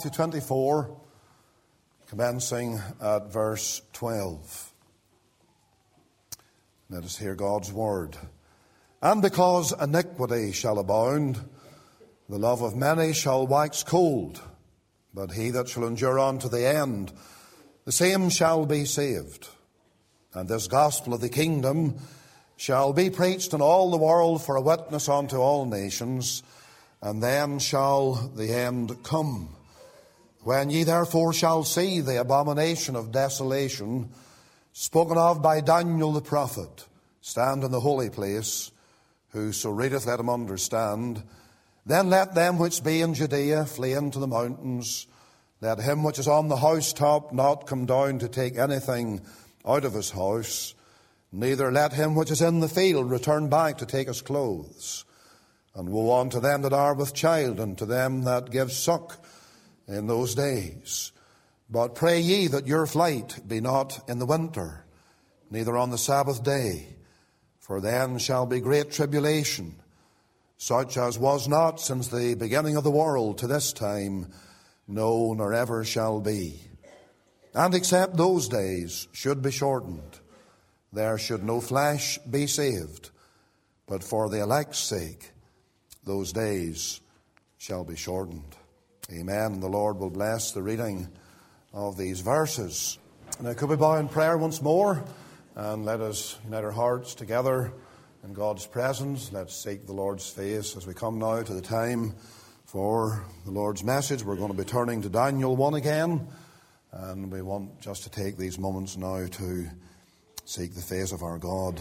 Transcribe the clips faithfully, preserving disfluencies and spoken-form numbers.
Matthew twenty-four, commencing at verse twelve. Let us hear God's word. And because iniquity shall abound, the love of many shall wax cold, but he that shall endure unto the end, the same shall be saved. And this gospel of the kingdom shall be preached in all the world for a witness unto all nations, and then shall the end come. When ye therefore shall see the abomination of desolation, spoken of by Daniel the prophet, stand in the holy place, whoso readeth, let him understand. Then let them which be in Judea flee into the mountains. Let him which is on the housetop not come down to take anything out of his house. Neither let him which is in the field return back to take his clothes. And woe unto them that are with child, and to them that give suck in those days. But pray ye that your flight be not in the winter, neither on the Sabbath day, for then shall be great tribulation, such as was not since the beginning of the world to this time, no, nor ever shall be. And except those days should be shortened, there should no flesh be saved, but for the elect's sake those days shall be shortened. Amen. The Lord will bless the reading of these verses. Now, could we bow in prayer once more, and let us unite our hearts together in God's presence. Let's seek the Lord's face as we come now to the time for the Lord's message. We're going to be turning to Daniel one again, and we want just to take these moments now to seek the face of our God.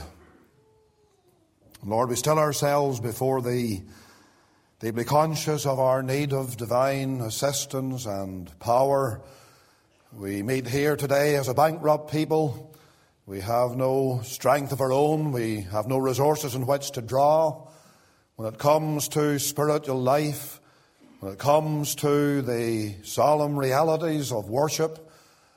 Lord, we still ourselves before Thee, deeply conscious of our need of divine assistance and power. We meet here today as a bankrupt people. We have no strength of our own. We have no resources in which to draw. When it comes to spiritual life, when it comes to the solemn realities of worship,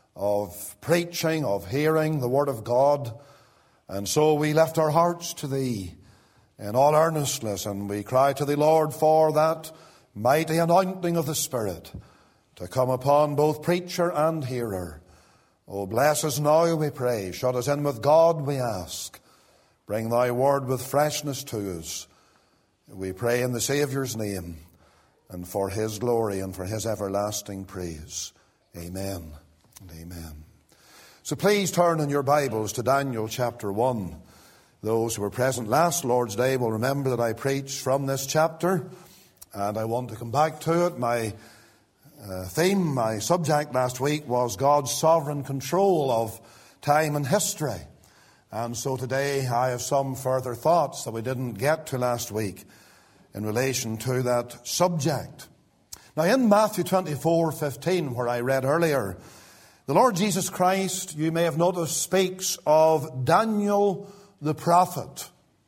of preaching, of hearing the Word of God. And so we lift our hearts to Thee in all earnestness, and we cry to Thee, Lord, for that mighty anointing of the Spirit to come upon both preacher and hearer. Oh, bless us now, we pray. Shut us in with God, we ask. Bring Thy Word with freshness to us. We pray in the Saviour's name, and for His glory and for His everlasting praise. Amen and amen. So please turn in your Bibles to Daniel chapter one. Those who were present last Lord's Day will remember that I preached from this chapter, and I want to come back to it. My uh, theme, my subject last week was God's sovereign control of time and history. And so today I have some further thoughts that we didn't get to last week in relation to that subject. Now in Matthew twenty-four fifteen, where I read earlier, the Lord Jesus Christ, you may have noticed, speaks of Daniel the prophet.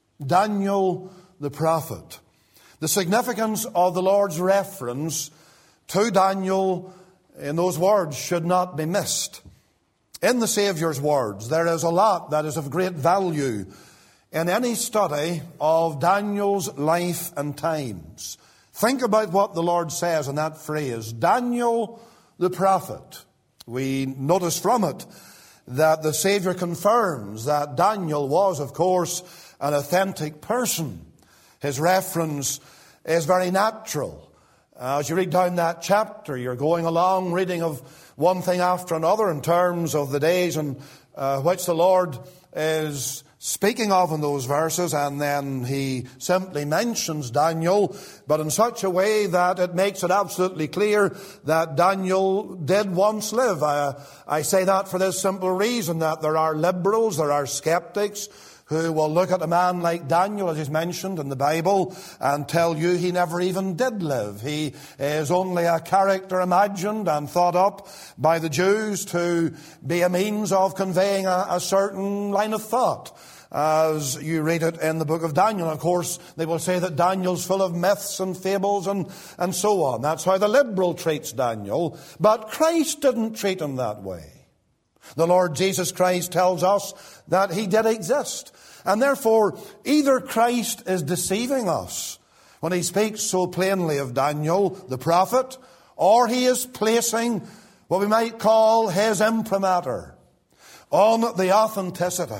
Daniel the prophet. The significance of the Lord's reference to Daniel in those words should not be missed. In the Saviour's words, there is a lot that is of great value in any study of Daniel's life and times. Think about what the Lord says in that phrase, Daniel the prophet. We notice from it that the Savior confirms that Daniel was, of course, an authentic person. His reference is very natural. As you read down that chapter, you're going along reading of one thing after another in terms of the days in uh, which the Lord is speaking of in those verses, and then he simply mentions Daniel, but in such a way that it makes it absolutely clear that Daniel did once live. I, I say that for this simple reason, that there are liberals, there are skeptics who will look at a man like Daniel, as is mentioned in the Bible, and tell you he never even did live. He is only a character imagined and thought up by the Jews to be a means of conveying a, a certain line of thought, as you read it in the book of Daniel. Of course, they will say that Daniel's full of myths and fables and, and so on. That's how the liberal treats Daniel. But Christ didn't treat him that way. The Lord Jesus Christ tells us that he did exist. And therefore, either Christ is deceiving us when he speaks so plainly of Daniel, the prophet, or he is placing what we might call his imprimatur on the authenticity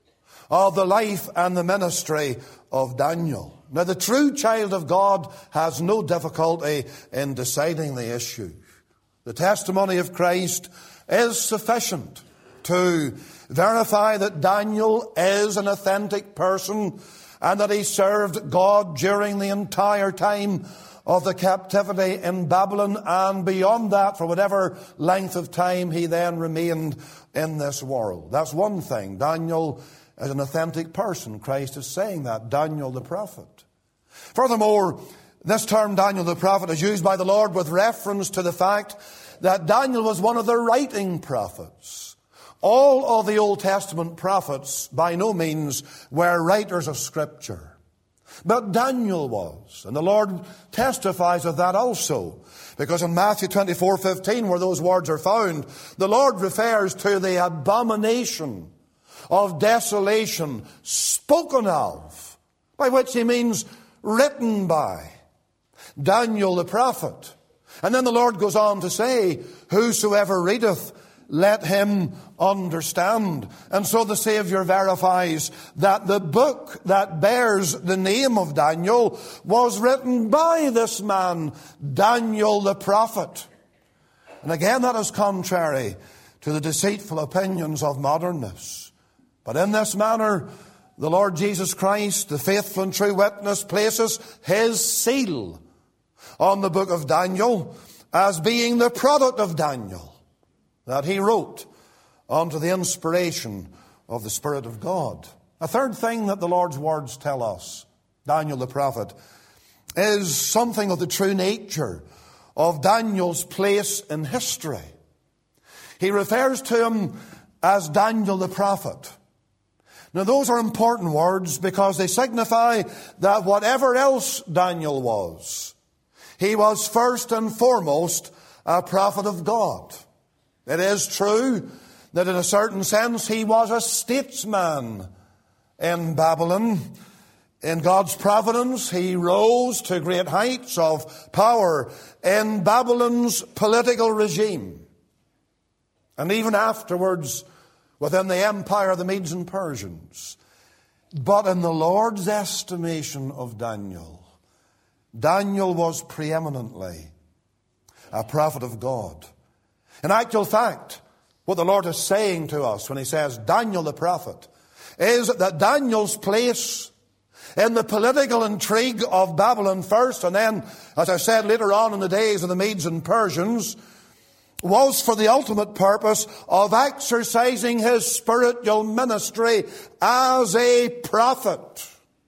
of the life and the ministry of Daniel. Now, the true child of God has no difficulty in deciding the issue. The testimony of Christ is sufficient to verify that Daniel is an authentic person and that he served God during the entire time of the captivity in Babylon, and beyond that, for whatever length of time he then remained in this world. That's one thing. Daniel is an authentic person. Christ is saying that. Daniel the prophet. Furthermore, this term Daniel the prophet is used by the Lord with reference to the fact that Daniel was one of the writing prophets. All of the Old Testament prophets by no means were writers of Scripture. But Daniel was, and the Lord testifies of that also. Because in Matthew twenty-four fifteen, where those words are found, the Lord refers to the abomination of desolation spoken of, by which he means written by Daniel the prophet. And then the Lord goes on to say, whosoever readeth, let him understand. And so the Savior verifies that the book that bears the name of Daniel was written by this man, Daniel the prophet. And again, that is contrary to the deceitful opinions of modernists. But in this manner, the Lord Jesus Christ, the faithful and true witness, places his seal on the book of Daniel as being the product of Daniel, that he wrote under the inspiration of the Spirit of God. A third thing that the Lord's words tell us, Daniel the prophet, is something of the true nature of Daniel's place in history. He refers to him as Daniel the prophet. Now, those are important words because they signify that whatever else Daniel was, he was first and foremost a prophet of God. It is true that in a certain sense he was a statesman in Babylon. In God's providence, he rose to great heights of power in Babylon's political regime. And even afterwards, within the empire of the Medes and Persians. But in the Lord's estimation of Daniel, Daniel was preeminently a prophet of God. In actual fact, what the Lord is saying to us when he says Daniel the prophet is that Daniel's place in the political intrigue of Babylon first, and then, as I said, later on in the days of the Medes and Persians, was for the ultimate purpose of exercising his spiritual ministry as a prophet.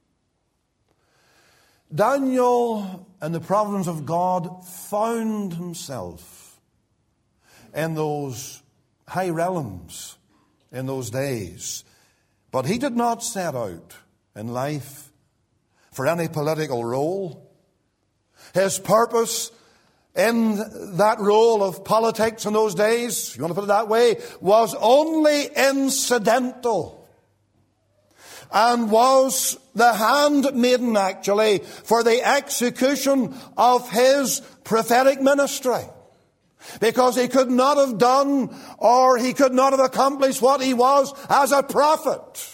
Daniel, in the providence of God, found himself in those high realms in those days. But he did not set out in life for any political role. His purpose in that role of politics in those days, if you want to put it that way, was only incidental and was the handmaiden, actually, for the execution of his prophetic ministry. Because he could not have done or he could not have accomplished what he was as a prophet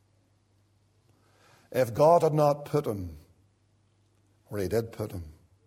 if God had not put him where he did put him,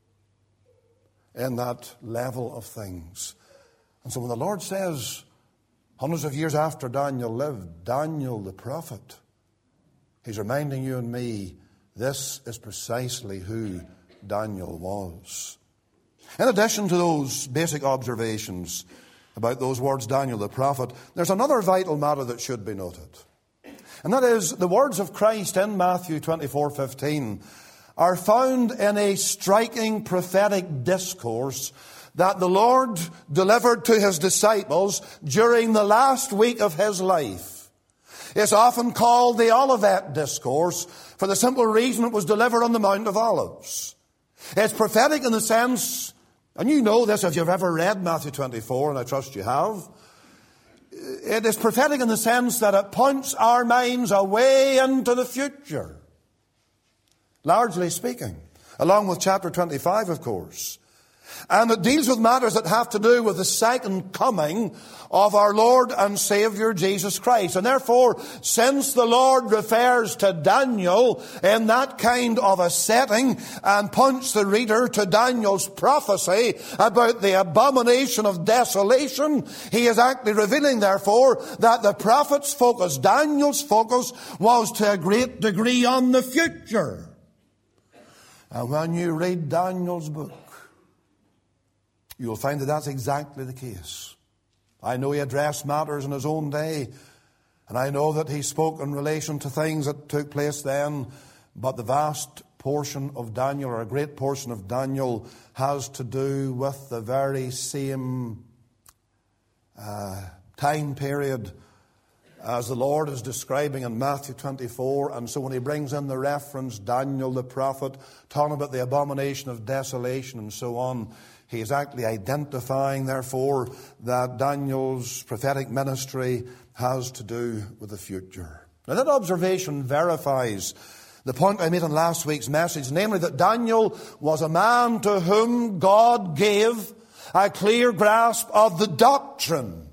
in that level of things. And so when the Lord says, hundreds of years after Daniel lived, Daniel the prophet, he's reminding you and me, this is precisely who Daniel was. In addition to those basic observations about those words, Daniel the prophet, there's another vital matter that should be noted. And that is, the words of Christ in Matthew twenty-four fifteen are found in a striking prophetic discourse that the Lord delivered to his disciples during the last week of his life. It's often called the Olivet Discourse for the simple reason it was delivered on the Mount of Olives. It's prophetic in the sense, and you know this if you've ever read Matthew twenty-four, and I trust you have. It is prophetic in the sense that it points our minds away into the future, largely speaking, along with chapter twenty-five, of course. And it deals with matters that have to do with the second coming of our Lord and Savior Jesus Christ. And therefore, since the Lord refers to Daniel in that kind of a setting and points the reader to Daniel's prophecy about the abomination of desolation, he is actually revealing, therefore, that the prophet's focus, Daniel's focus, was to a great degree on the future. And when you read Daniel's book, you'll find that that's exactly the case. I know he addressed matters in his own day, and I know that he spoke in relation to things that took place then, but the vast portion of Daniel, or a great portion of Daniel, has to do with the very same uh, time period as the Lord is describing in Matthew twenty-four. And so when he brings in the reference, Daniel the prophet, talking about the abomination of desolation and so on, he is actually identifying, therefore, that Daniel's prophetic ministry has to do with the future. Now, that observation verifies the point I made in last week's message, namely that Daniel was a man to whom God gave a clear grasp of the doctrine,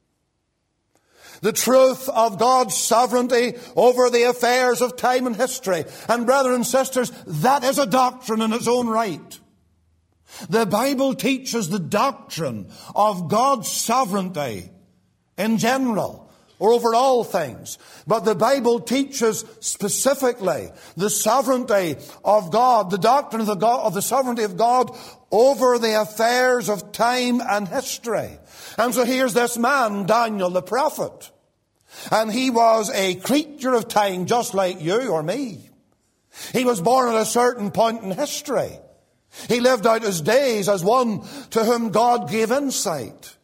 the truth of God's sovereignty over the affairs of time and history. And brethren and sisters, that is a doctrine in its own right. The Bible teaches the doctrine of God's sovereignty in general, or over all things. But the Bible teaches specifically the sovereignty of God, the doctrine of the, God, of the sovereignty of God over the affairs of time and history. And so here's this man, Daniel the prophet. And he was a creature of time just like you or me. He was born at a certain point in history. He lived out his days as one to whom God gave insight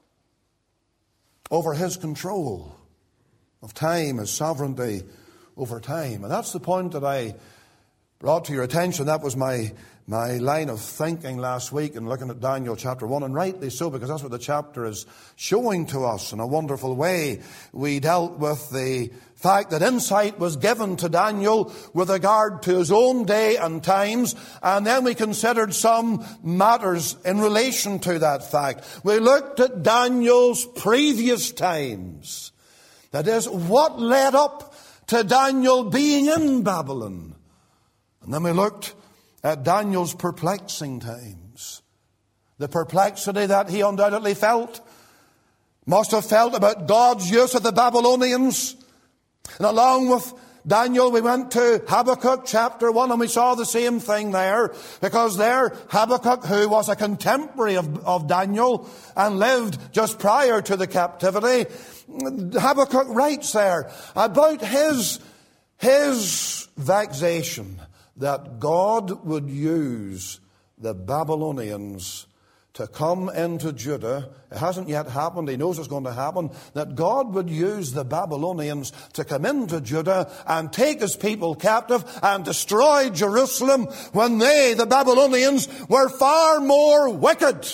over his control of time, his sovereignty over time. And that's the point that I brought to your attention. That was my, my line of thinking last week in looking at Daniel chapter one, and rightly so, because that's what the chapter is showing to us in a wonderful way. We dealt with the fact that insight was given to Daniel with regard to his own day and times, and then we considered some matters in relation to that fact. We looked at Daniel's previous times. That is, what led up to Daniel being in Babylon. And then we looked at Daniel's perplexing times. The perplexity that he undoubtedly felt, must have felt about God's use of the Babylonians. And along with Daniel, we went to Habakkuk chapter one, and we saw the same thing there, because there Habakkuk, who was a contemporary of, of Daniel and lived just prior to the captivity, Habakkuk writes there about his, his vexation that God would use the Babylonians to come into Judah. It hasn't yet happened. He knows it's going to happen. That God would use the Babylonians to come into Judah and take his people captive and destroy Jerusalem, when they, the Babylonians, were far more wicked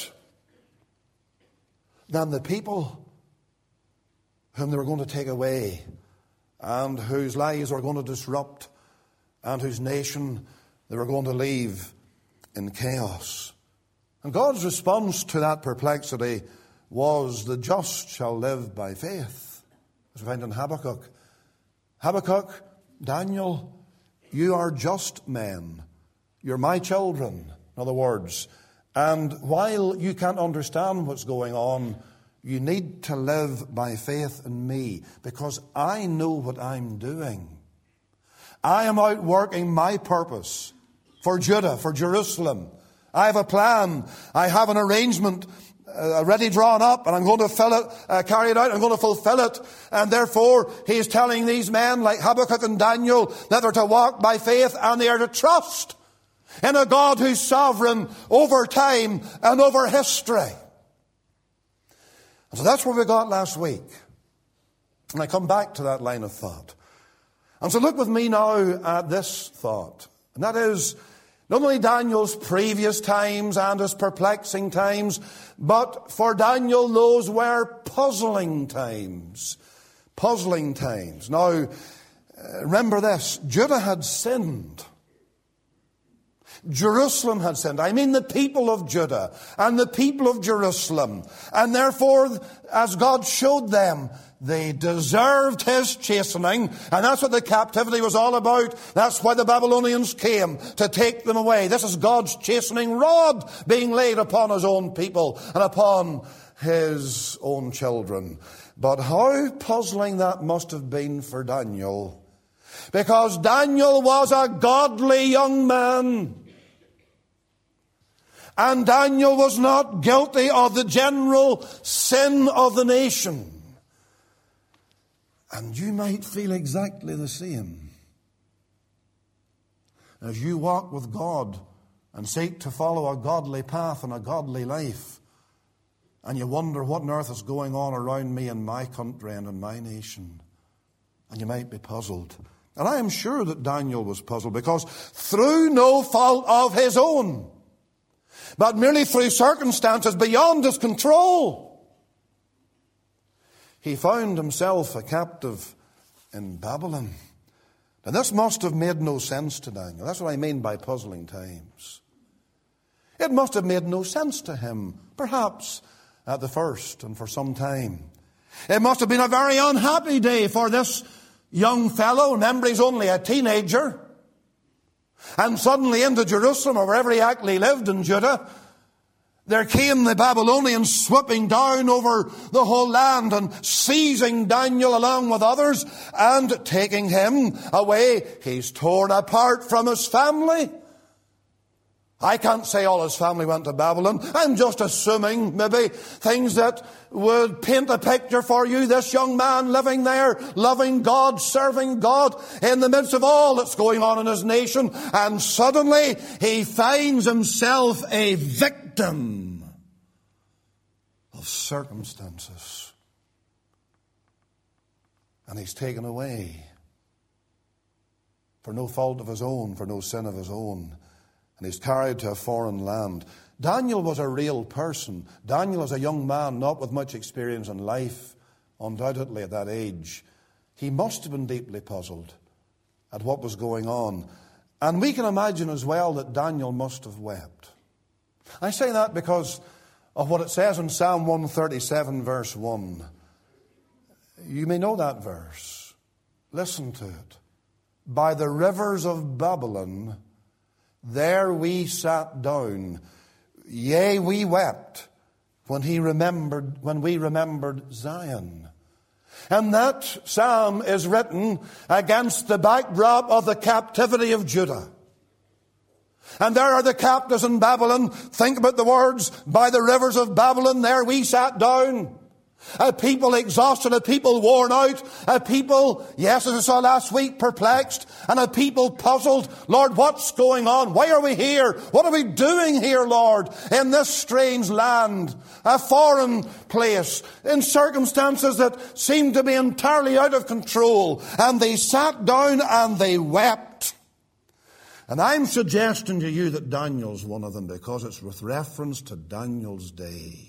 than the people whom they were going to take away and whose lives were going to disrupt and whose nation they were going to leave in chaos. And God's response to that perplexity was, the just shall live by faith, as we find in Habakkuk. Habakkuk, Daniel, you are just men. You're my children, in other words. And while you can't understand what's going on, you need to live by faith in me, because I know what I'm doing. I am out working my purpose for Judah, for Jerusalem. I have a plan. I have an arrangement uh, already drawn up, and I'm going to fill it, uh, carry it out. I'm going to fulfill it. And therefore, he is telling these men like Habakkuk and Daniel that they're to walk by faith, and they are to trust in a God who's sovereign over time and over history. And so that's where we got last week. And I come back to that line of thought. And so look with me now at this thought. And that is, not only Daniel's previous times and his perplexing times, but for Daniel those were puzzling times. Puzzling times. Now, remember this, Judah had sinned. Jerusalem had sinned. I mean the people of Judah and the people of Jerusalem. And therefore, as God showed them, they deserved his chastening. And that's what the captivity was all about. That's why the Babylonians came, to take them away. This is God's chastening rod being laid upon his own people and upon his own children. But how puzzling that must have been for Daniel. Because Daniel was a godly young man. And Daniel was not guilty of the general sin of the nation. And you might feel exactly the same. As you walk with God and seek to follow a godly path and a godly life, and you wonder what on earth is going on around me in my country and in my nation, and you might be puzzled. And I am sure that Daniel was puzzled, because through no fault of his own, but merely through circumstances beyond his control, he found himself a captive in Babylon. Now this must have made no sense to Daniel. That's what I mean by puzzling times. It must have made no sense to him, perhaps at the first and for some time. It must have been a very unhappy day for this young fellow. Remember, he's only a teenager. And suddenly into Jerusalem, or wherever he actually lived in Judah, there came the Babylonians swooping down over the whole land and seizing Daniel along with others and taking him away. He's torn apart from his family. I can't say all his family went to Babylon. I'm just assuming maybe things that would paint a picture for you. This young man living there, loving God, serving God in the midst of all that's going on in his nation. And suddenly he finds himself a victim of circumstances. And he's taken away for no fault of his own, for no sin of his own. And he's carried to a foreign land. Daniel was a real person. Daniel is a young man, not with much experience in life, undoubtedly at that age. He must have been deeply puzzled at what was going on. And we can imagine as well that Daniel must have wept. I say that because of what it says in Psalm one thirty-seven, verse one. You may know that verse. Listen to it. By the rivers of Babylon, there we sat down, yea, we wept when he remembered, when we remembered Zion. And that psalm is written against the backdrop of the captivity of Judah. And there are the captives in Babylon. Think about the words, by the rivers of Babylon, there we sat down. A people exhausted, a people worn out, a people, yes, as I saw last week, perplexed, and a people puzzled. Lord, what's going on? Why are we here? What are we doing here, Lord, in this strange land, a foreign place, in circumstances that seem to be entirely out of control? And they sat down and they wept. And I'm suggesting to you that Daniel's one of them, because it's with reference to Daniel's day.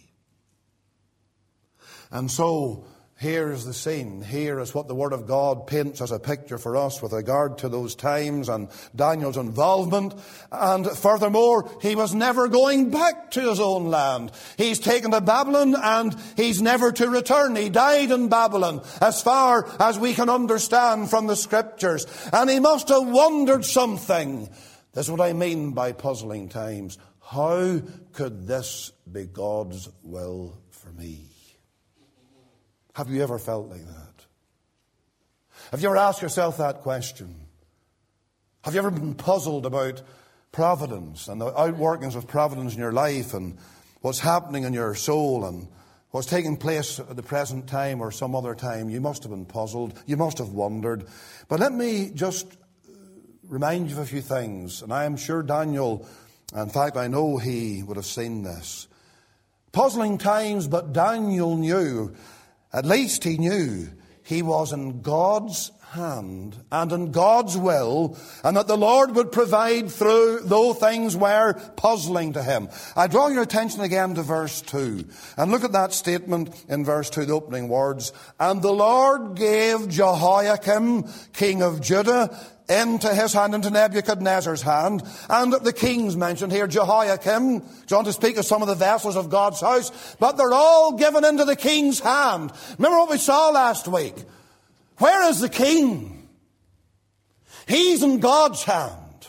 And so, here's the scene. Here is what the Word of God paints as a picture for us with regard to those times and Daniel's involvement. And furthermore, he was never going back to his own land. He's taken to Babylon and he's never to return. He died in Babylon, as far as we can understand from the Scriptures. And he must have wondered something. This is what I mean by puzzling times. How could this be God's will for me? Have you ever felt like that? Have you ever asked yourself that question? Have you ever been puzzled about providence and the outworkings of providence in your life and what's happening in your soul and what's taking place at the present time or some other time? You must have been puzzled. You must have wondered. But let me just remind you of a few things. And I am sure Daniel, in fact, I know he would have seen this. Puzzling times, but Daniel knew. At least he knew he was in God's hand and in God's will, and that the Lord would provide through though things were puzzling to him. I draw your attention again to verse two. And look at that statement in verse two, the opening words. And the Lord gave Jehoiakim, king of Judah, into his hand, into Nebuchadnezzar's hand. And the kings mentioned here, Jehoiakim, John to speak of some of the vessels of God's house, but they're all given into the king's hand. Remember what we saw last week? Where is the king? He's in God's hand.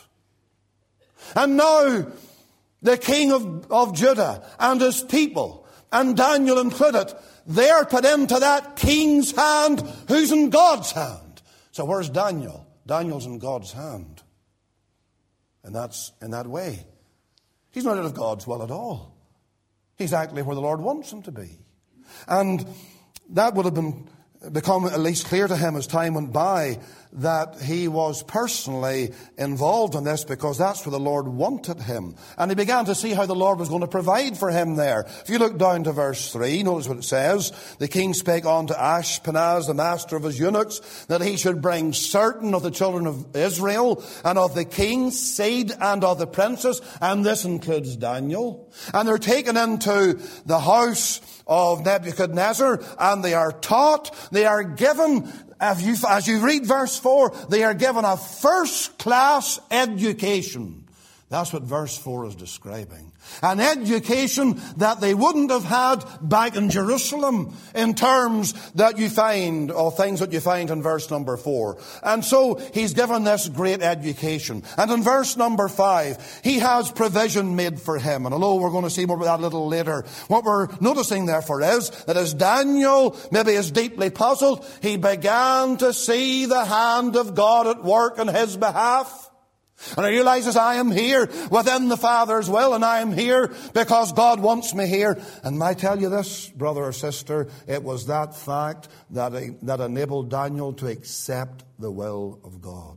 And now the king of, of Judah and his people, and Daniel included, they're put into that king's hand who's in God's hand. So where's Daniel? Daniel's in God's hand. And that's in that way. He's not out of God's will at all. He's actually where the Lord wants him to be. And that would have been become at least clear to him as time went by that he was personally involved in this, because that's where the Lord wanted him. And he began to see how the Lord was going to provide for him there. If you look down to verse three, notice what it says. The king spake unto Ashpenaz, the master of his eunuchs, that he should bring certain of the children of Israel, and of the king's seed, and of the princes, and this includes Daniel. And they're taken into the house of Nebuchadnezzar, and they are taught, they are given, as you, as you read verse four, they are given a first-class education. That's what verse four is describing. An education that they wouldn't have had back in Jerusalem in terms that you find, or things that you find in verse number four. And so he's given this great education. And in verse number five, he has provision made for him. And although we're going to see more about that a little later, what we're noticing therefore is that as Daniel maybe is deeply puzzled, he began to see the hand of God at work on his behalf. And he realizes, I am here within the Father's will, and I am here because God wants me here. And I tell you this, brother or sister, it was that fact that, that enabled Daniel to accept the will of God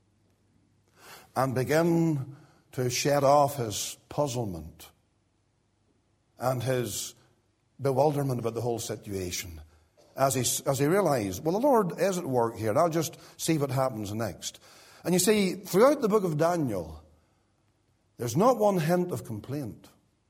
and begin to shed off his puzzlement and his bewilderment about the whole situation. As he, as he realized, well, the Lord is at work here, and I'll just see what happens next. And you see, throughout the book of Daniel, there's not one hint of complaint.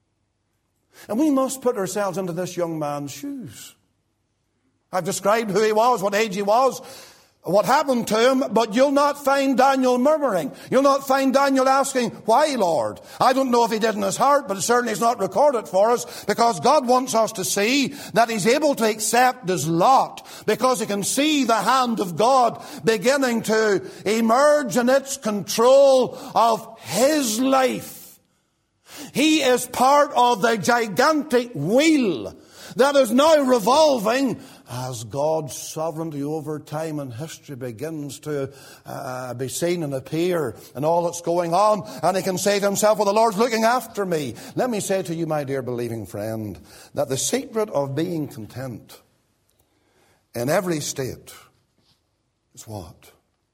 And we must put ourselves into this young man's shoes. I've described who he was, what age he was, what happened to him, but you'll not find Daniel murmuring. You'll not find Daniel asking, why, Lord? I don't know if he did in his heart, but it certainly is not recorded for us, because God wants us to see that he's able to accept his lot, because he can see the hand of God beginning to emerge in its control of his life. He is part of the gigantic wheel that is now revolving as God's sovereignty over time and history begins to uh, be seen and appear in all that's going on. And he can say to himself, well, the Lord's looking after me. Let me say to you, my dear believing friend, that the secret of being content in every state is what?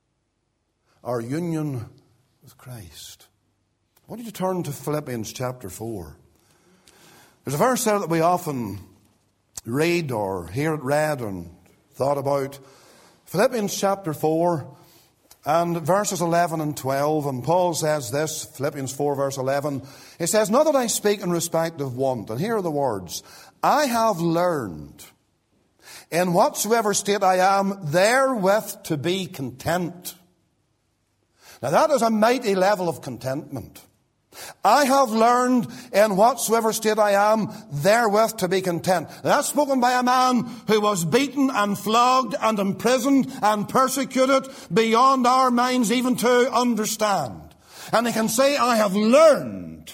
Our union with Christ. I want you to turn to Philippians chapter four. There's a verse there that we often read or hear it read and thought about. Philippians chapter four and verses eleven and twelve. And Paul says this, Philippians four verse eleven. He says, not that I speak in respect of want. And here are the words. I have learned in whatsoever state I am therewith to be content. Now that is a mighty level of contentment. I have learned in whatsoever state I am therewith to be content. That's spoken by a man who was beaten and flogged and imprisoned and persecuted beyond our minds even to understand. And he can say, I have learned.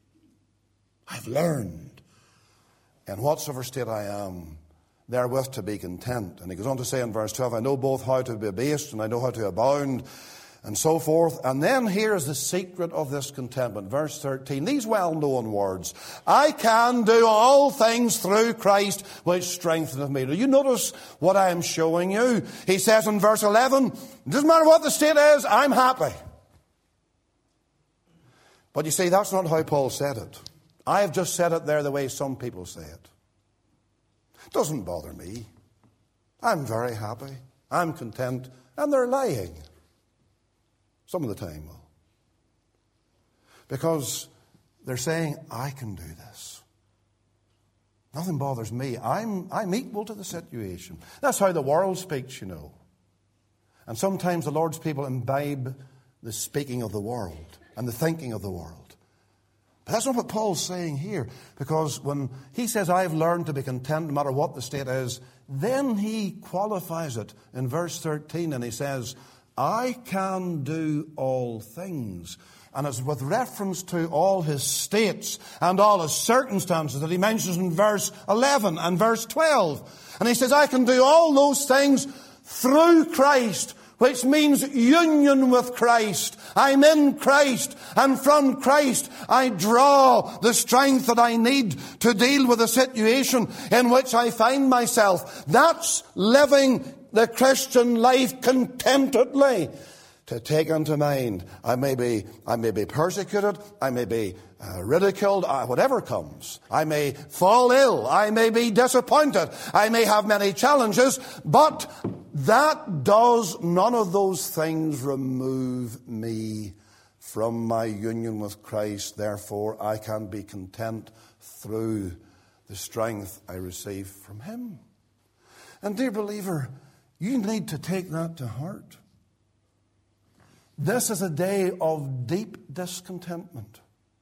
I've learned in whatsoever state I am therewith to be content. And he goes on to say in verse twelve, I know both how to be abased and I know how to abound, and so forth. And then here is the secret of this contentment. Verse thirteen, these well-known words. I can do all things through Christ which strengtheneth me. Do you notice what I am showing you? He says in verse eleven, it doesn't matter what the state is, I'm happy. But you see, that's not how Paul said it. I have just said it there the way some people say it. It doesn't bother me. I'm very happy. I'm content And they're lying. Some of the time, well. Because they're saying, I can do this. Nothing bothers me. I'm, I'm equal to the situation. That's how the world speaks, you know. And sometimes the Lord's people imbibe the speaking of the world and the thinking of the world. But that's not what Paul's saying here. Because when he says, I've learned to be content no matter what the state is, then he qualifies it in verse thirteen and he says, I can do all things. And it's with reference to all his states and all his circumstances that he mentions in verse eleven and verse twelve. And he says, I can do all those things through Christ, which means union with Christ. I'm in Christ, and from Christ I draw the strength that I need to deal with the situation in which I find myself. That's living the Christian life contentedly. To take unto mind, I may be, I may be persecuted, I may be uh, ridiculed, uh, whatever comes. I may fall ill, I may be disappointed, I may have many challenges, but that does none of those things remove me from my union with Christ. Therefore, I can be content through the strength I receive from him. And dear believer, you need to take that to heart. This is a day of deep discontentment.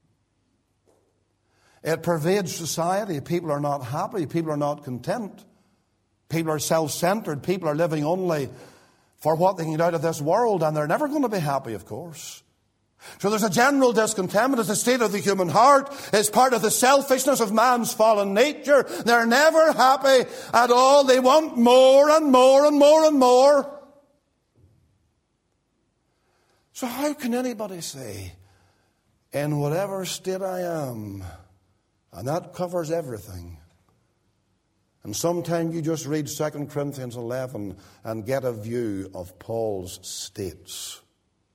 It pervades society. People are not happy. People are not content. People are self-centered. People are living only for what they can get out of this world, and they're never going to be happy, of course. So there's a general discontentment. It's the state of the human heart. It's part of the selfishness of man's fallen nature. They're never happy at all. They want more and more and more and more. So how can anybody say, in whatever state I am, and that covers everything. And sometimes you just read Second Corinthians eleven and get a view of Paul's states.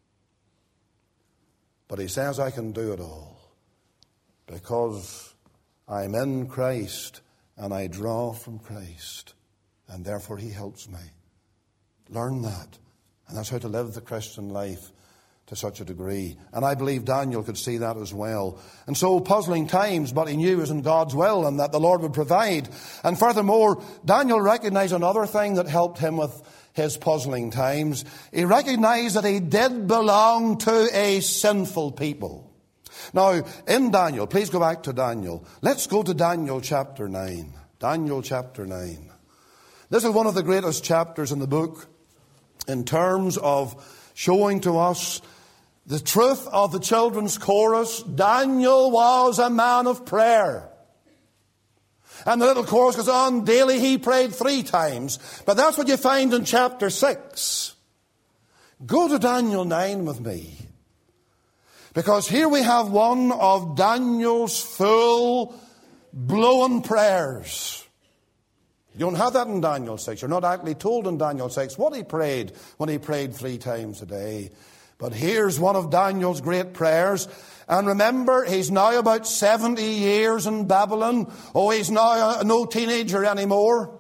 But he says I can do it all because I'm in Christ and I draw from Christ, and therefore he helps me. Learn that. And that's how to live the Christian life to such a degree. And I believe Daniel could see that as well. And so puzzling times, but he knew it was in God's will and that the Lord would provide. And furthermore, Daniel recognized another thing that helped him with his puzzling times. He recognized that he did belong to a sinful people. Now, in Daniel, please go back to Daniel. Let's go to Daniel chapter nine. Daniel chapter nine. This is one of the greatest chapters in the book in terms of showing to us the truth of the children's chorus. Daniel was a man of prayer. And the little chorus goes on, daily he prayed three times. But that's what you find in chapter six. Go to Daniel nine with me. Because here we have one of Daniel's full-blown prayers. You don't have that in Daniel six. You're not actually told in Daniel six what he prayed when he prayed three times a day. But here's one of Daniel's great prayers. And remember, he's now about seventy years in Babylon. Oh, he's now no teenager anymore.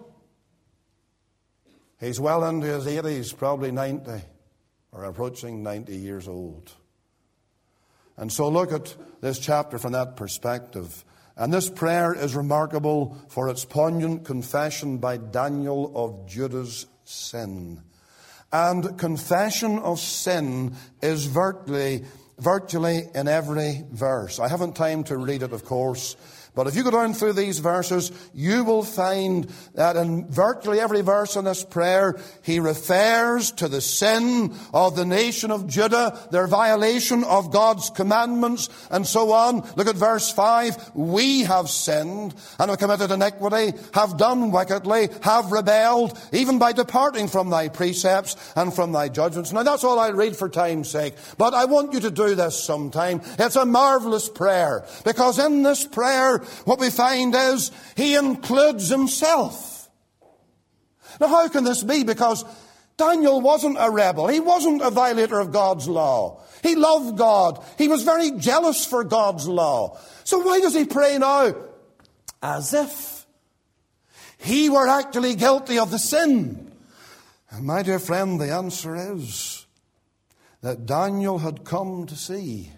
He's well into his eighties, probably ninety, or approaching ninety years old. And so look at this chapter from that perspective. And this prayer is remarkable for its poignant confession by Daniel of Judah's sin. And confession of sin is virtually, virtually in every verse. I haven't time to read it, of course. But if you go down through these verses, you will find that in virtually every verse in this prayer, he refers to the sin of the nation of Judah, their violation of God's commandments, and so on. Look at verse five. We have sinned and have committed iniquity, have done wickedly, have rebelled, even by departing from thy precepts and from thy judgments. Now that's all I'll read for time's sake. But I want you to do this sometime. It's a marvelous prayer, because in this prayer, what we find is he includes himself. Now how can this be? Because Daniel wasn't a rebel. He wasn't a violator of God's law. He loved God. He was very jealous for God's law. So why does he pray now? As if he were actually guilty of the sin. And my dear friend, the answer is that Daniel had come to see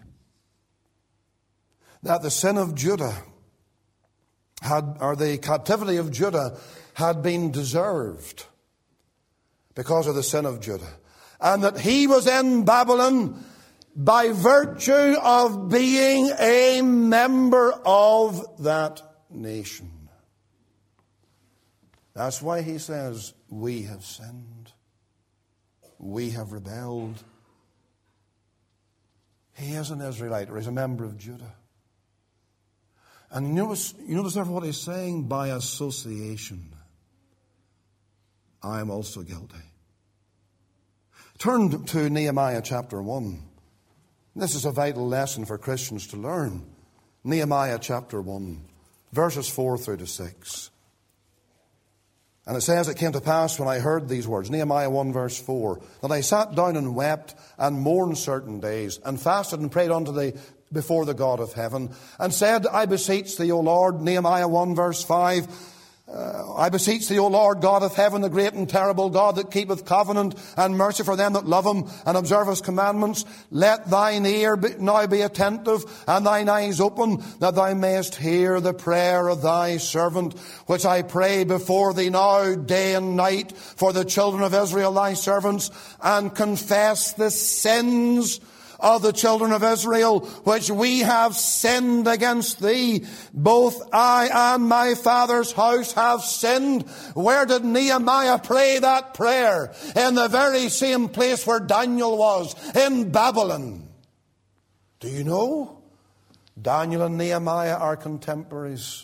that the sin of Judah had, or the captivity of Judah had been deserved because of the sin of Judah. And that he was in Babylon by virtue of being a member of that nation. That's why he says, we have sinned. We have rebelled. He is an Israelite, or he's a member of Judah. And you notice, you notice therefore what he's saying, by association, I am also guilty. Turn to Nehemiah chapter one. This is a vital lesson for Christians to learn. Nehemiah chapter one, verses four through to six. And it says, it came to pass when I heard these words, Nehemiah one verse four, that I sat down and wept and mourned certain days, and fasted and prayed unto the before the God of heaven, and said, I beseech thee, O Lord, Nehemiah one verse five, uh, I beseech thee, O Lord, God of heaven, the great and terrible God that keepeth covenant and mercy for them that love him and observe his commandments, let thine ear be, now be attentive and thine eyes open, that thou mayest hear the prayer of thy servant, which I pray before thee now day and night for the children of Israel, thy servants, and confess the sins of the children of Israel, which we have sinned against thee. Both I and my father's house have sinned. Where did Nehemiah pray that prayer? In the very same place where Daniel was, in Babylon. Do you know? Daniel and Nehemiah are contemporaries.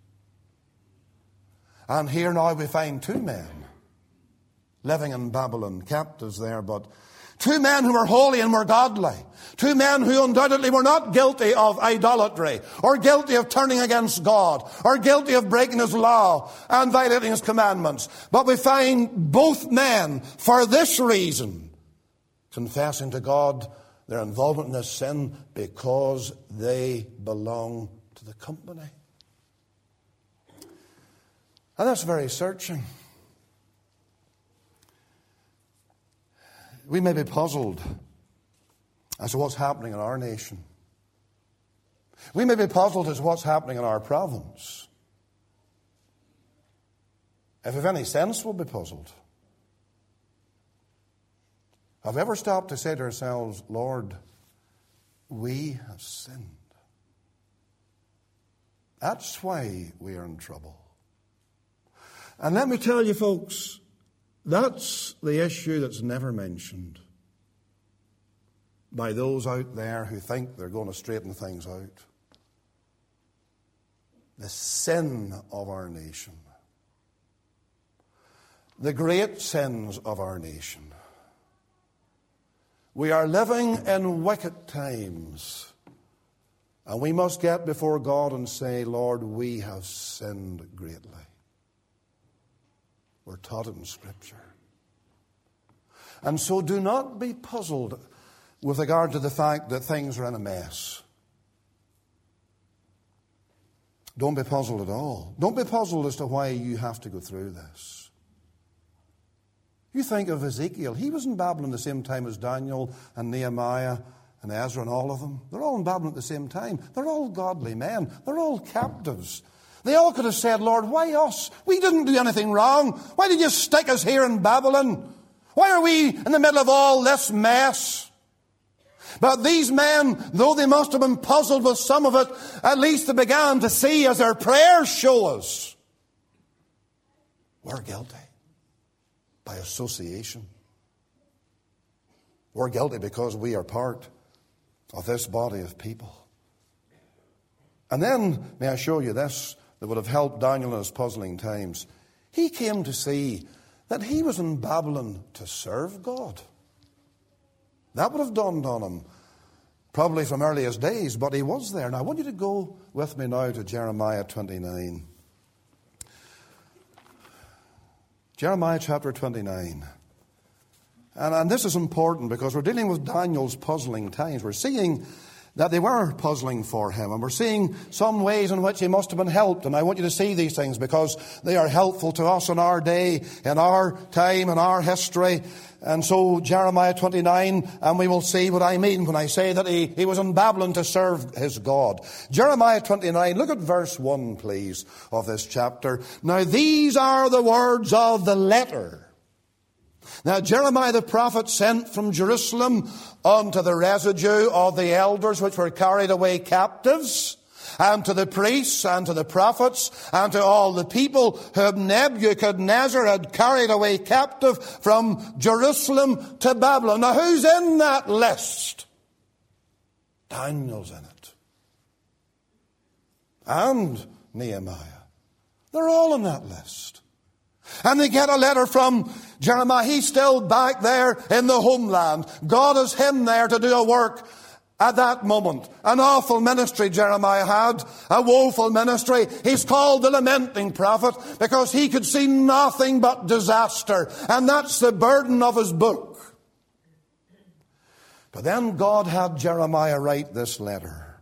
And here now we find two men living in Babylon, captives there, but two men who were holy and were godly. Two men who undoubtedly were not guilty of idolatry, or guilty of turning against God, or guilty of breaking his law and violating his commandments. But we find both men, for this reason, confessing to God their involvement in this sin, because they belong to the company. And that's very searching. We may be puzzled as to what's happening in our nation. We may be puzzled as to what's happening in our province. If we've any sense, we'll be puzzled. Have we ever stopped to say to ourselves, Lord, we have sinned. That's why we are in trouble. And let me tell you, folks, that's the issue that's never mentioned by those out there who think they're going to straighten things out. The sin of our nation. The great sins of our nation. We are living in wicked times, and we must get before God and say, Lord, we have sinned greatly. We're taught it in Scripture. And so do not be puzzled with regard to the fact that things are in a mess. Don't be puzzled at all. Don't be puzzled as to why you have to go through this. You think of Ezekiel. He was in Babylon at the same time as Daniel and Nehemiah and Ezra and all of them. They're all in Babylon at the same time. They're all godly men. They're all captives. They all could have said, Lord, why us? We didn't do anything wrong. Why did you stick us here in Babylon? Why are we in the middle of all this mess? But these men, though they must have been puzzled with some of it, at least they began to see, as their prayers show us, we're guilty by association. We're guilty because we are part of this body of people. And then, may I show you this that would have helped Daniel in his puzzling times. He came to see that he was in Babylon to serve God. That would have dawned on him, probably from earliest days, but he was there. Now, I want you to go with me now to Jeremiah twenty-nine. Jeremiah chapter twenty-nine. And, and this is important because we're dealing with Daniel's puzzling times. We're seeing that they were puzzling for him. And we're seeing some ways in which he must have been helped. And I want you to see these things because they are helpful to us in our day, in our time, in our history. And so Jeremiah twenty-nine, and we will see what I mean when I say that he, he was in Babylon to serve his God. Jeremiah twenty-nine, look at verse one, please, of this chapter. Now these are the words of the letter. Now Jeremiah the prophet sent from Jerusalem unto the residue of the elders which were carried away captives, and to the priests, and to the prophets, and to all the people whom Nebuchadnezzar had carried away captive from Jerusalem to Babylon. Now who's in that list? Daniel's in it. And Nehemiah. They're all in that list. And they get a letter from Jeremiah. He's still back there in the homeland. God has him there to do a work at that moment. An awful ministry Jeremiah had. A woeful ministry. He's called the lamenting prophet because he could see nothing but disaster. And that's the burden of his book. But then God had Jeremiah write this letter.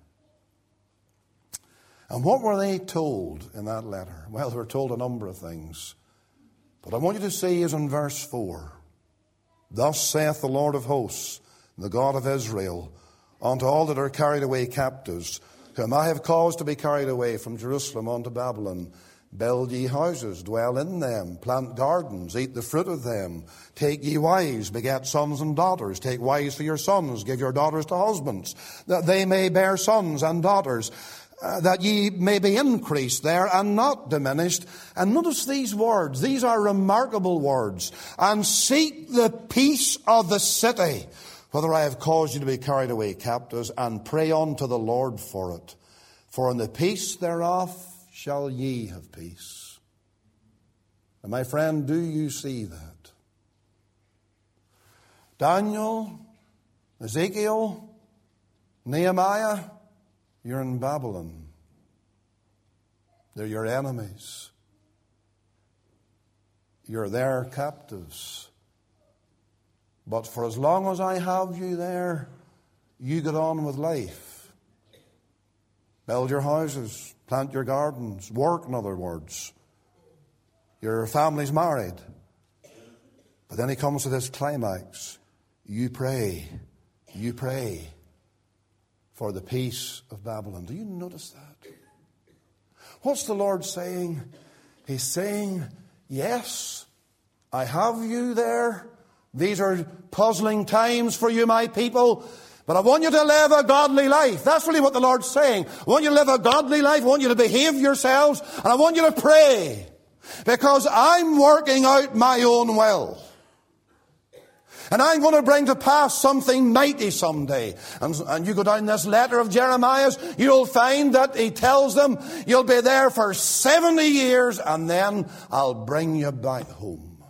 And what were they told in that letter? Well, they were told a number of things. But I want you to see is in verse four. Thus saith the Lord of hosts, the God of Israel, unto all that are carried away captives, whom I have caused to be carried away from Jerusalem unto Babylon. Build ye houses, dwell in them, plant gardens, eat the fruit of them. Take ye wives, beget sons and daughters. Take wives for your sons, give your daughters to husbands, that they may bear sons and daughters. Uh, that ye may be increased there and not diminished. And notice these words. These are remarkable words. And seek the peace of the city, whether I have caused you to be carried away captives, and pray unto the Lord for it. For in the peace thereof shall ye have peace. And my friend, do you see that? Daniel, Ezekiel, Nehemiah, you're in Babylon. They're your enemies. You're their captives. But for as long as I have you there, you get on with life. Build your houses, plant your gardens, work, in other words. Your family's married. But then he comes to this climax. You pray. You pray. For the peace of Babylon. Do you notice that? What's the Lord saying? He's saying, yes, I have you there. These are puzzling times for you, my people. But I want you to live a godly life. That's really what the Lord's saying. I want you to live a godly life. I want you to behave yourselves. And I want you to pray. Because I'm working out my own will. And I'm going to bring to pass something mighty someday. And, and you go down this letter of Jeremiah's, you'll find that he tells them, you'll be there for seventy years, and then I'll bring you back home.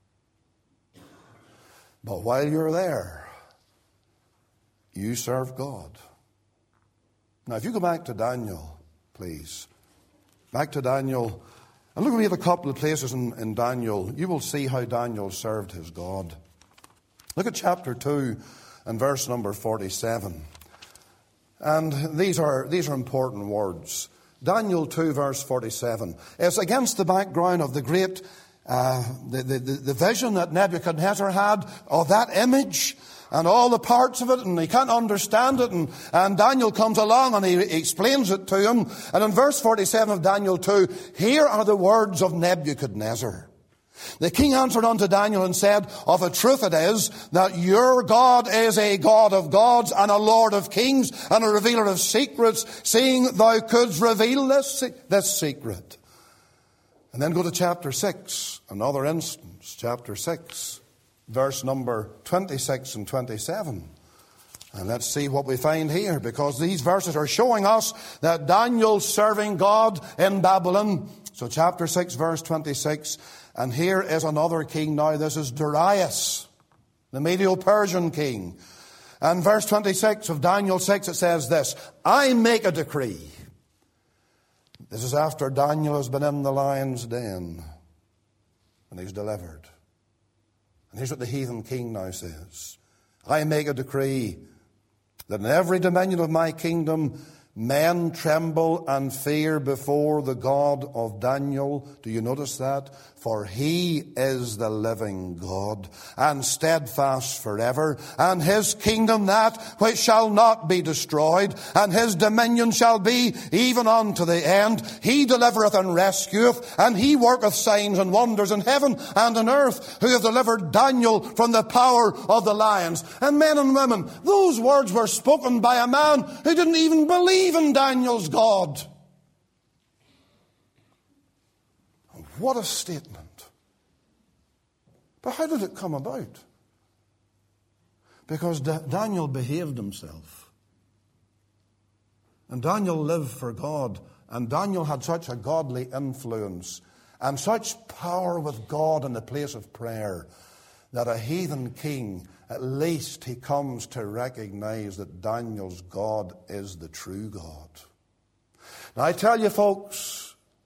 But while you're there, you serve God. Now, if you go back to Daniel, please. Back to Daniel. And look at me at a couple of places in, in Daniel. You will see how Daniel served his God. Look at chapter two and verse number forty-seven. And these are, these are important words. Daniel two verse forty-seven. It's against the background of the great, uh, the, the, the vision that Nebuchadnezzar had of that image and all the parts of it, and he can't understand it. And, and Daniel comes along and he explains it to him. And in verse forty-seven of Daniel two, here are the words of Nebuchadnezzar. The king answered unto Daniel and said, of a truth it is that your God is a God of gods and a Lord of kings and a revealer of secrets, seeing thou couldst reveal this, this secret. And then go to chapter six, another instance, chapter six, verse number twenty-six and twenty-seven. And let's see what we find here, because these verses are showing us that Daniel's serving God in Babylon. So chapter six, verse twenty-six. And here is another king now. This is Darius, the Medo-Persian king. And verse twenty-six of Daniel six, it says this, I make a decree. This is after Daniel has been in the lion's den and he's delivered. And here's what the heathen king now says. I make a decree that in every dominion of my kingdom men tremble and fear before the God of Daniel. Do you notice that? For he is the living God, and steadfast forever, and his kingdom that which shall not be destroyed, and his dominion shall be even unto the end. He delivereth and rescueth, and he worketh signs and wonders in heaven and on earth, who hath delivered Daniel from the power of the lions. And men and women, those words were spoken by a man who didn't even believe in Daniel's God. What a statement. But how did it come about? Because Da- Daniel behaved himself. And Daniel lived for God. And Daniel had such a godly influence and such power with God in the place of prayer that a heathen king, at least he comes to recognize that Daniel's God is the true God. Now I tell you folks,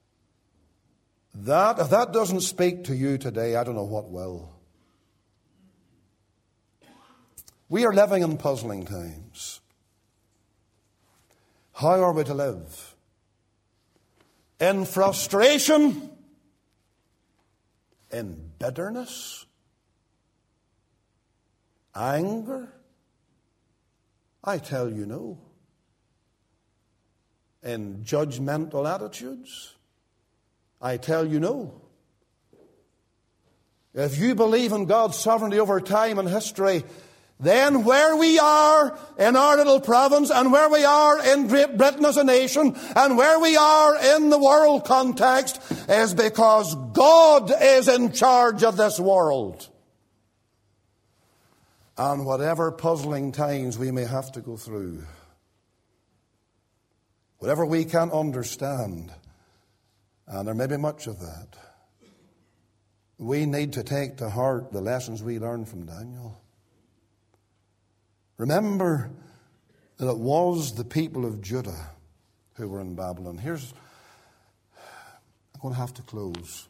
that if that doesn't speak to you today, I don't know what will. We are living in puzzling times. How are we to live? In frustration? In bitterness? Anger? I tell you no. In judgmental attitudes? I tell you no. If you believe in God's sovereignty over time and history, then where we are in our little province, and where we are in Great Britain as a nation, and where we are in the world context, is because God is in charge of this world. And whatever puzzling times we may have to go through, whatever we can't understand, and there may be much of that, we need to take to heart the lessons we learned from Daniel. Remember that it was the people of Judah who were in Babylon. Here's, I'm going to have to close.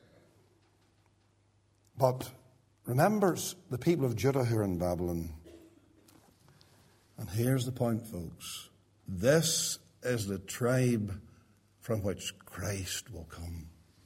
But remember the people of Judah who are in Babylon. And here's the point, folks. This is the tribe from which Christ will come.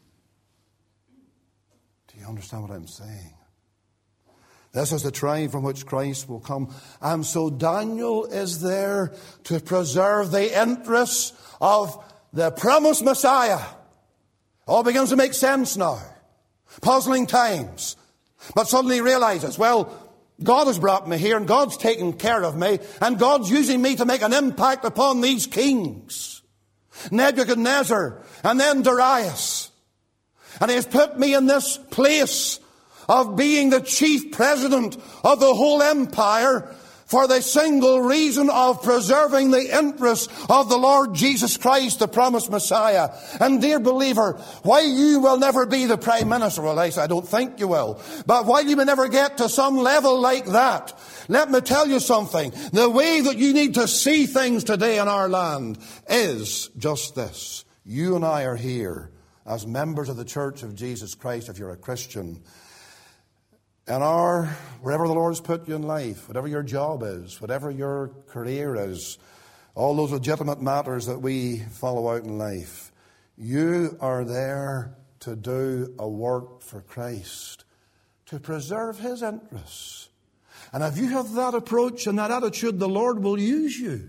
Do you understand what I'm saying? This is the tribe from which Christ will come. And so Daniel is there to preserve the interests of the promised Messiah. All begins to make sense now. Puzzling times. But suddenly he realizes, well, God has brought me here and God's taken care of me and God's using me to make an impact upon these kings. Nebuchadnezzar and then Darius. And he has put me in this place of being the chief president of the whole empire for the single reason of preserving the interests of the Lord Jesus Christ, the promised Messiah. And dear believer, while you will never be the prime minister, well, I don't think you will, but while you may never get to some level like that, let me tell you something. The way that you need to see things today in our land is just this. You and I are here as members of the Church of Jesus Christ, if you're a Christian. And our, wherever the Lord has put you in life, whatever your job is, whatever your career is, all those legitimate matters that we follow out in life, you are there to do a work for Christ, to preserve His interests. And if you have that approach and that attitude, the Lord will use you.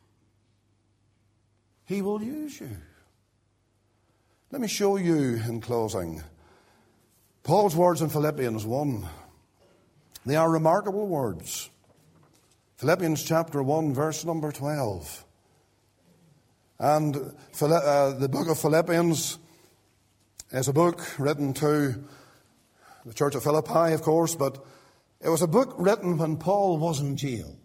He will use you. Let me show you in closing Paul's words in Philippians one. They are remarkable words. Philippians chapter one, verse number twelve. And uh, the book of Philippians is a book written to the church of Philippi, of course, but it was a book written when Paul was in jail.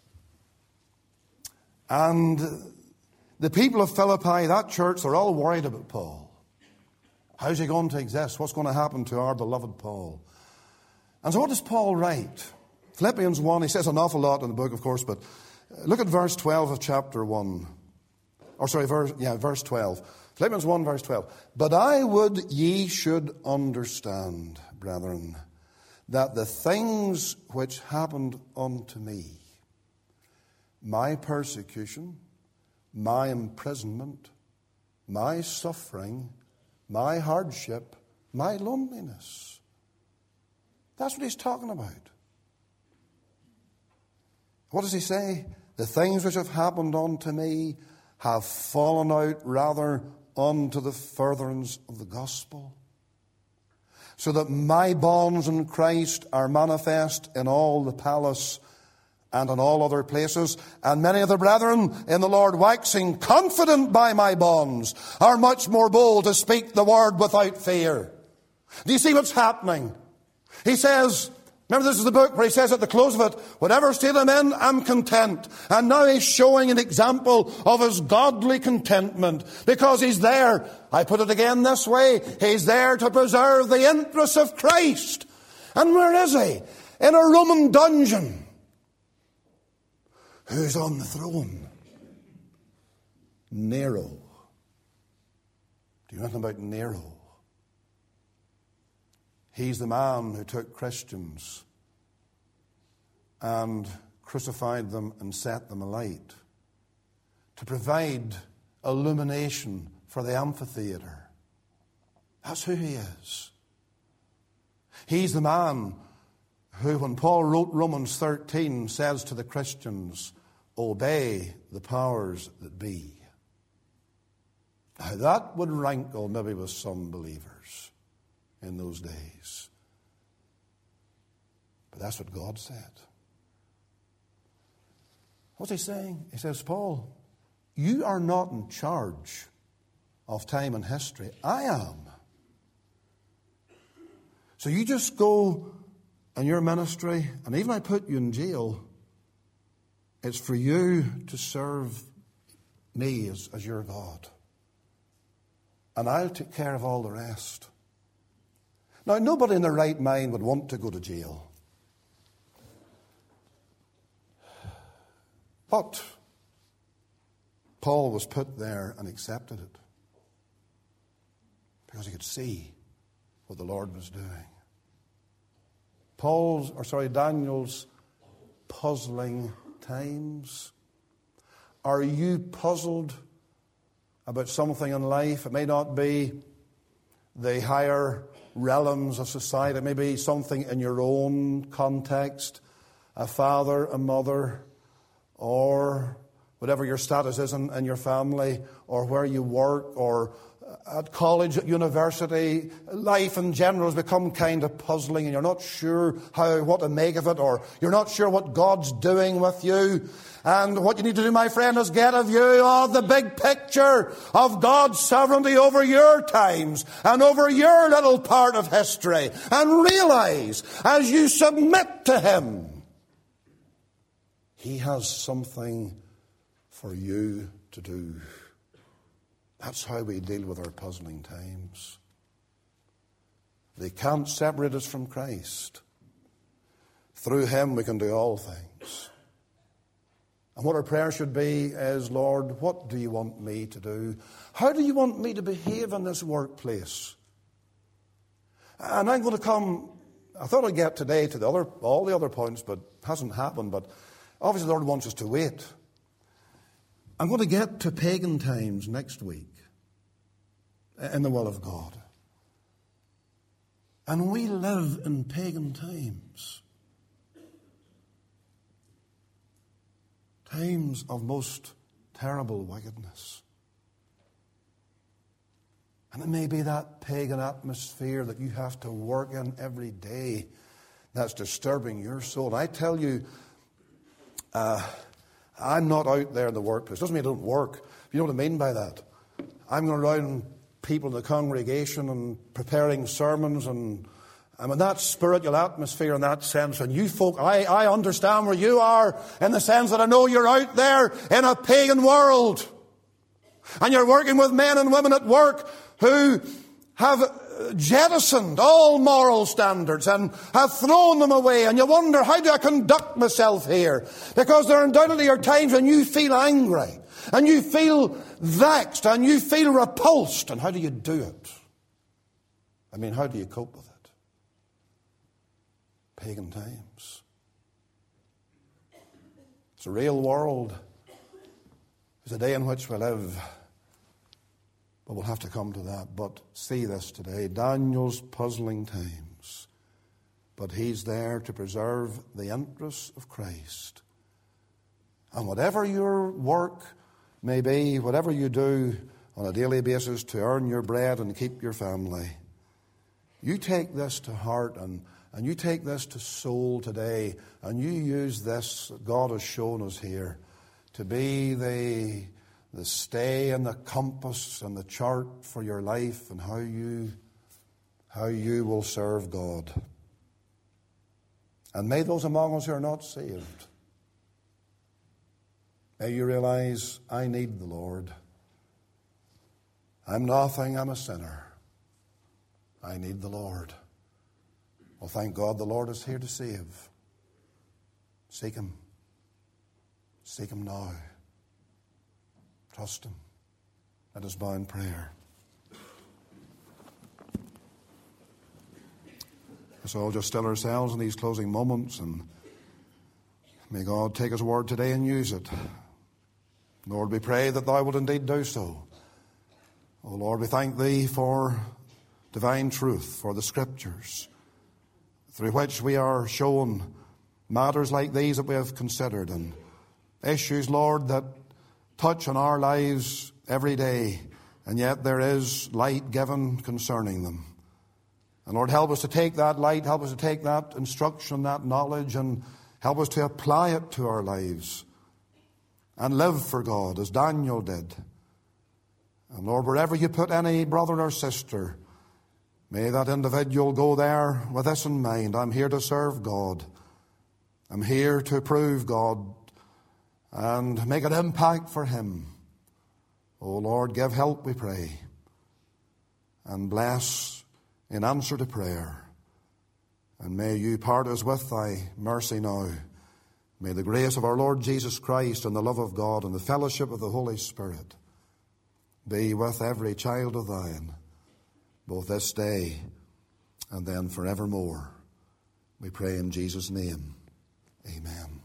And the people of Philippi, that church, they're all worried about Paul. How's he going to exist? What's going to happen to our beloved Paul? And so what does Paul write? Philippians one, he says an awful lot in the book, of course, but look at verse twelve of chapter one. Or sorry, verse, yeah, verse twelve. Philippians one, verse twelve. But I would ye should understand, brethren, that the things which happened unto me, my persecution, my imprisonment, my suffering, my hardship, my loneliness. That's what he's talking about. What does he say? The things which have happened unto me have fallen out rather unto the furtherance of the gospel, so that my bonds in Christ are manifest in all the palace and in all other places. And many of the brethren in the Lord, waxing confident by my bonds, are much more bold to speak the word without fear. Do you see what's happening? He says, remember, this is the book where he says at the close of it, whatever state I'm in, I'm content. And now he's showing an example of his godly contentment, because he's there. I put it again this way. He's there to preserve the interests of Christ. And where is he? In a Roman dungeon. Who's on the throne? Nero. Do you know anything about Nero? He's the man who took Christians and crucified them and set them alight to provide illumination for the amphitheater. That's who he is. He's the man who, when Paul wrote Romans thirteen, says to the Christians, obey the powers that be. Now that would rankle maybe with some believers in those days. But that's what God said. What's he saying? He says, Paul, you are not in charge of time and history. I am. So you just go in your ministry, and even I put you in jail, it's for you to serve me as, as your God. And I'll take care of all the rest. Now, nobody in their right mind would want to go to jail. But Paul was put there and accepted it because he could see what the Lord was doing. Paul's, or sorry, Daniel's puzzling times. Are you puzzled about something in life? It may not be the higher realms of society. It may be something in your own context, a father, a mother, or whatever your status is in, in your family, or where you work, or at college, at university. Life in general has become kind of puzzling, and you're not sure how what to make of it, or you're not sure what God's doing with you. And what you need to do, my friend, is get a view of the big picture of God's sovereignty over your times and over your little part of history, and realize as you submit to Him, He has something for you to do. That's how we deal with our puzzling times. They can't separate us from Christ. Through Him we can do all things. And what our prayer should be is, Lord, what do you want me to do? How do you want me to behave in this workplace? And I'm going to come, I thought I'd get today to the other, all the other points, but it hasn't happened. But obviously the Lord wants us to wait. I'm going to get to pagan times next week in the will of God. And we live in pagan times. Times of most terrible wickedness. And it may be that pagan atmosphere that you have to work in every day that's disturbing your soul. And I tell you, uh, I'm not out there in the workplace. Doesn't mean I don't work. You know what I mean by that? I'm going around people in the congregation and preparing sermons, and I'm in that spiritual atmosphere in that sense. And you folk, I, I understand where you are in the sense that I know you're out there in a pagan world. And you're working with men and women at work who have jettisoned all moral standards and have thrown them away. And you wonder, how do I conduct myself here? Because there undoubtedly are times when you feel angry and you feel vexed and you feel repulsed. And how do you do it? I mean, how do you cope with it? Pagan times. It's a real world. It's a day in which we live. But we'll have to come to that. But see this today. Daniel's puzzling times. But he's there to preserve the interests of Christ. And whatever your work may be, whatever you do on a daily basis to earn your bread and keep your family, you take this to heart and, and you take this to soul today, and you use this that God has shown us here to be the, the stay and the compass and the chart for your life and how you, how you will serve God. And may those among us who are not saved, may you realize, I need the Lord. I'm nothing, I'm a sinner. I need the Lord. Well, thank God the Lord is here to save. Seek Him. Seek Him now. Trust Him. Let us bow in prayer. Let's all just still ourselves in these closing moments, and may God take His word today and use it. Lord, we pray that Thou wilt indeed do so. Oh Lord, we thank Thee for divine truth, for the Scriptures, through which we are shown matters like these that we have considered, and issues, Lord, that touch on our lives every day, and yet there is light given concerning them. And Lord, help us to take that light, help us to take that instruction, that knowledge, and help us to apply it to our lives and live for God as Daniel did. And Lord, wherever you put any brother or sister, may that individual go there with this in mind. I'm here to serve God. I'm here to prove God and make an impact for Him. Oh Lord, give help, we pray, and bless in answer to prayer. And may you part us with Thy mercy now. May the grace of our Lord Jesus Christ and the love of God and the fellowship of the Holy Spirit be with every child of Thine, both this day and then forevermore. We pray in Jesus' name. Amen.